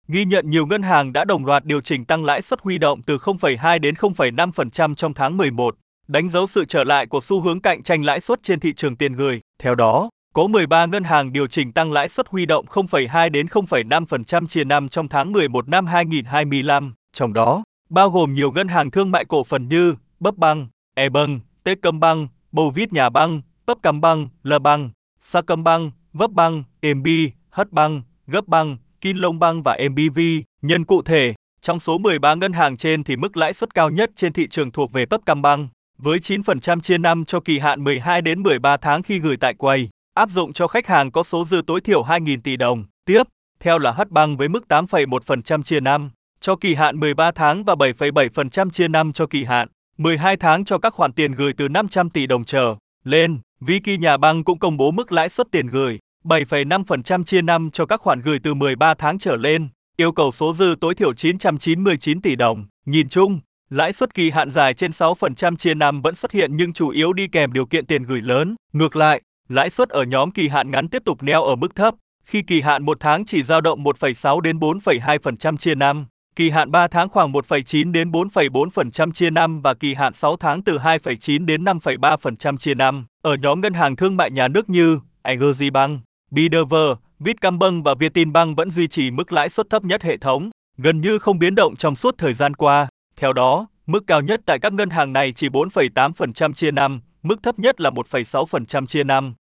Ghi nhận nhiều ngân hàng đã đồng loạt điều chỉnh tăng lãi suất huy động từ 0,2 đến 0,5% trong tháng 11, đánh dấu sự trở lại của xu hướng cạnh tranh lãi suất trên thị trường tiền gửi. Theo đó, có 13 ngân hàng điều chỉnh tăng lãi suất huy động 0,2 đến 0,5% chia năm trong tháng 11 năm 2025, trong đó bao gồm nhiều ngân hàng thương mại cổ phần như Bpbank, E-Bank, Techcombank, Bầu Viết Nhà Băng, Bpcombank, L-Bank, Sacombank, Vpbank, MB, Hbank, Gapbank, Kinlongbank và MBV. Nhân cụ thể, trong số 13 ngân hàng trên thì mức lãi suất cao nhất trên thị trường thuộc về Bpcombank, với 9% chia năm cho kỳ hạn 12 đến 13 tháng khi gửi tại quầy, áp dụng cho khách hàng có số dư tối thiểu 2.000 tỷ đồng. Tiếp theo là Hbank với mức 8,1% chia năm cho kỳ hạn 13 tháng và 7,7% chia năm cho kỳ hạn 12 tháng cho các khoản tiền gửi từ 500 tỷ đồng trở lên. Viki Nhà Băng cũng công bố mức lãi suất tiền gửi 7,5% chia năm cho các khoản gửi từ 13 tháng trở lên, yêu cầu số dư tối thiểu 999 tỷ đồng. Nhìn chung, lãi suất kỳ hạn dài trên 6% chia năm vẫn xuất hiện nhưng chủ yếu đi kèm điều kiện tiền gửi lớn. Ngược lại, lãi suất ở nhóm kỳ hạn ngắn tiếp tục neo ở mức thấp, khi kỳ hạn 1 tháng chỉ dao động 1,6 đến 4,2% chia năm, kỳ hạn 3 tháng khoảng 1,9 đến 4,4% chia năm và kỳ hạn 6 tháng từ 2,9 đến 5,3% chia năm. Ở nhóm ngân hàng thương mại nhà nước như Agribank, Bidever, Vietcombank và Vietinbank vẫn duy trì mức lãi suất thấp nhất hệ thống, gần như không biến động trong suốt thời gian qua. Theo đó, mức cao nhất tại các ngân hàng này chỉ 4,8% chia năm, mức thấp nhất là 1,6% chia năm.